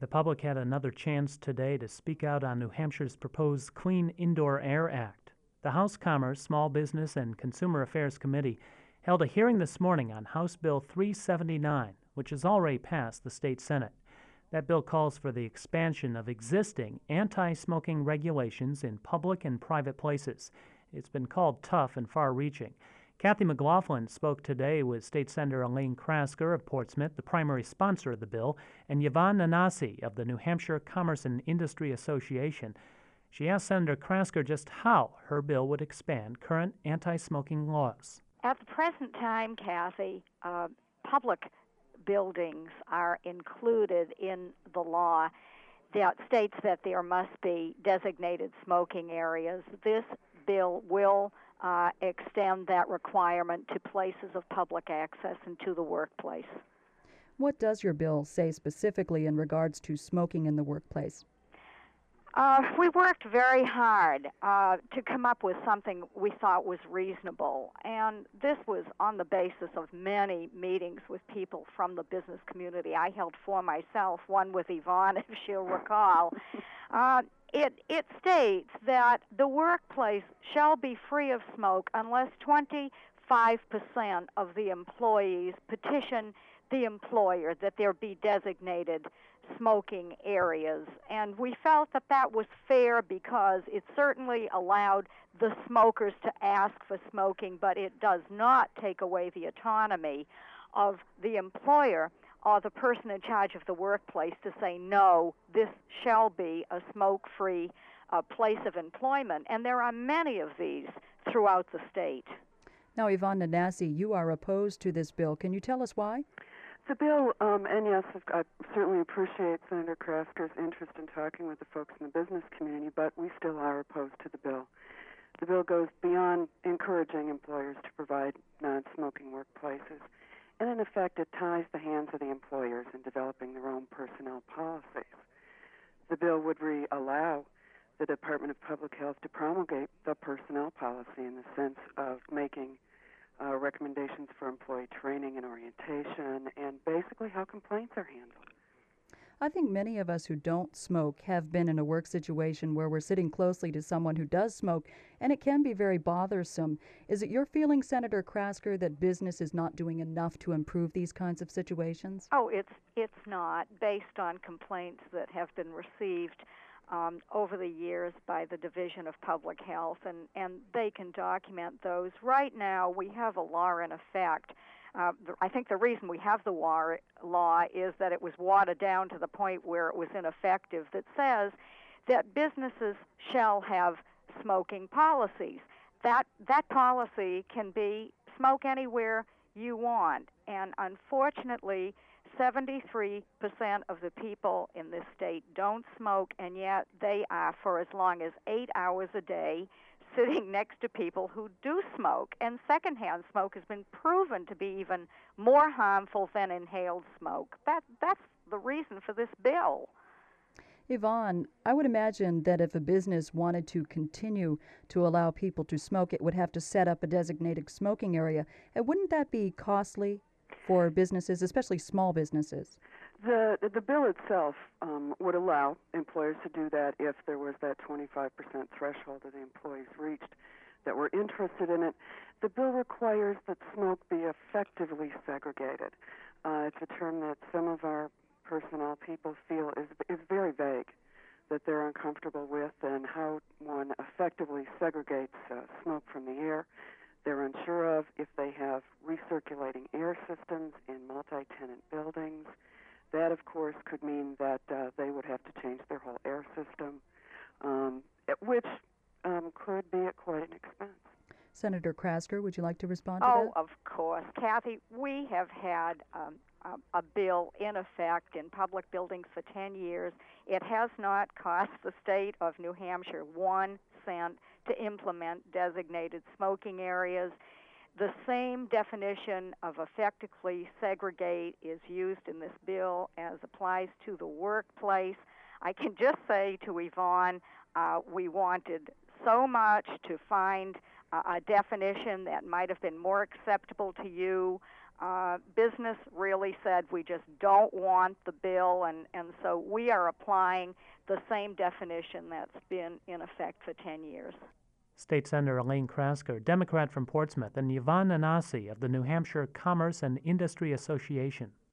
The public had another chance today to speak out on New Hampshire's proposed Clean Indoor Air Act. The House Commerce, Small Business, and Consumer Affairs Committee held a hearing this morning on House Bill 379, which has already passed the state Senate. That bill calls for the expansion of existing anti-smoking regulations in public and private places. It's been called tough and far-reaching. Kathy McLaughlin spoke today with State Senator Elaine Krasker of Portsmouth, the primary sponsor of the bill, and Yvonne Nanasi of the New Hampshire Commerce and Industry Association. She asked Senator Krasker just how her bill would expand current anti-smoking laws. At the present time, Kathy, public buildings are included in the law that states that there must be designated smoking areas. This bill will extend that requirement to places of public access and to the workplace. What does your bill say specifically in regards to smoking in the workplace? We worked very hard to come up with something we thought was reasonable, and this was on the basis of many meetings with people from the business community. I held four myself, one with Yvonne, if she'll recall. It states that the workplace shall be free of smoke unless 25% of the employees petition the employer that there be designated smoking areas. And we felt that that was fair because it certainly allowed the smokers to ask for smoking, but it does not take away the autonomy of the employer or the person in charge of the workplace to say, no, this shall be a smoke-free place of employment. And there are many of these throughout the state. Now, Yvonne Nanasi, you are opposed to this bill. Can you tell us why? The bill, and yes, I certainly appreciate Senator Krasker's interest in talking with the folks in the business community, but we still are opposed to the bill. The bill goes beyond encouraging employers to provide non-smoking workplaces. And in effect, it ties the hands of the employers in developing their own personnel policies. The bill would allow the Department of Public Health to promulgate the personnel policy in the sense of making recommendations for employee training and orientation and basically how complaints are handled. I think many of us who don't smoke have been in a work situation where we're sitting closely to someone who does smoke, and it can be very bothersome. Is it your feeling, Senator Krasker, that business is not doing enough to improve these kinds of situations? Oh, it's not, based on complaints that have been received over the years by the Division of Public Health, and they can document those. Right now, we have a law in effect. I think the reason we have the law is that it was watered down to the point where it was ineffective, that says that businesses shall have smoking policies. That policy can be smoke anywhere you want, and unfortunately, 73% of the people in this state don't smoke, and yet they are, for as long as 8 hours a day, sitting next to people who do smoke. And secondhand smoke has been proven to be even more harmful than inhaled smoke. That's the reason for this bill. Yvonne, I would imagine that if a business wanted to continue to allow people to smoke, it would have to set up a designated smoking area. And wouldn't that be costly for businesses, especially small businesses? The bill itself would allow employers to do that if there was that 25% threshold that the employees reached that were interested in it. The bill requires that smoke be effectively segregated. It's a term that some of our personnel people feel is very vague, that they're uncomfortable with, and how one effectively segregates smoke from the air. They're unsure of if they have recirculating air systems in multi-tenant buildings. That, of course, could mean that they would have to change their whole air system, which could be at quite an expense. Senator Krasker, would you like to respond to that? Oh, of course. Kathy, we have had a bill in effect in public buildings for 10 years. It has not cost the state of New Hampshire 1 cent to implement designated smoking areas. The same definition of effectively segregate is used in this bill as applies to the workplace. I can just say to Yvonne, we wanted so much to find a definition that might have been more acceptable to you. Business really said we just don't want the bill, and so we are applying the same definition that's been in effect for 10 years. State Senator Elaine Krasker, Democrat from Portsmouth, and Yvonne Anasi of the New Hampshire Commerce and Industry Association.